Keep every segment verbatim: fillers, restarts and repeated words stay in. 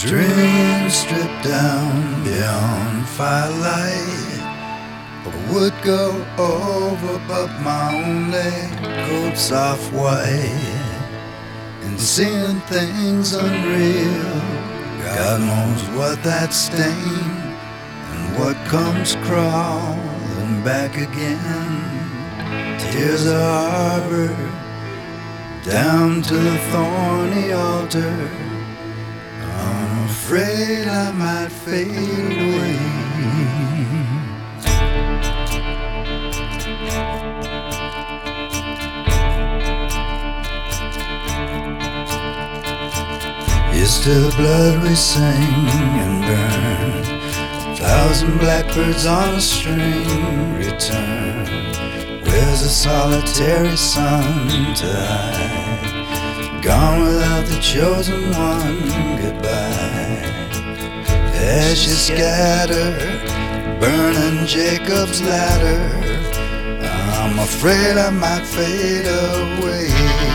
Dreams stripped down beyond firelight. I would go over, but my only coat soft white. And seeing things unreal, God knows what that stain and what comes crawling back again. Tears are harbored down to the thorny altar. I'm afraid I might fade away. Here's to the blood we sing and burn. A thousand blackbirds on a string return. Where's the solitary sun to hide? Gone without the chosen one, goodbye. Ashes scatter, burning Jacob's ladder. I'm afraid I might fade away.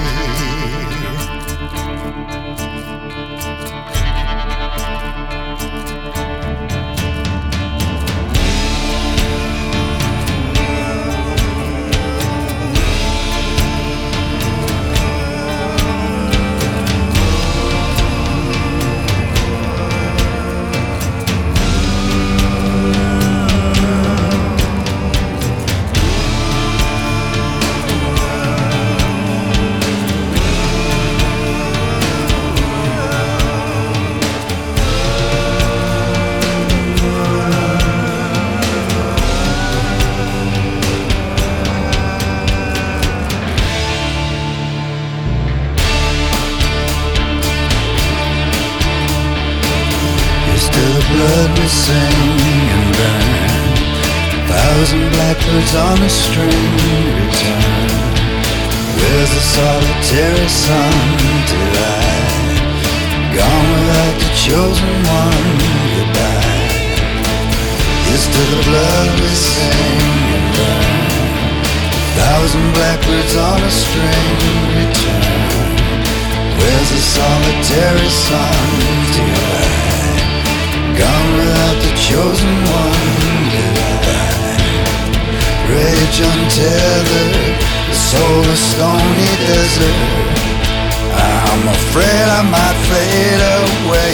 Blood we sing and burn. A thousand blackbirds on a string return. Where's the solitary sun to hide? Gone without the chosen one, goodbye. Here's to the blood we sing and burn. A thousand blackbirds on a string return. Where's the solitary sun to hide? Gone without the chosen one, goodbye. Rage untethered, the soul of stony desert. I'm afraid I might fade away.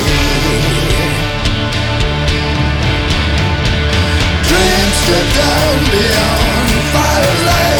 Dreams step down beyond firelight.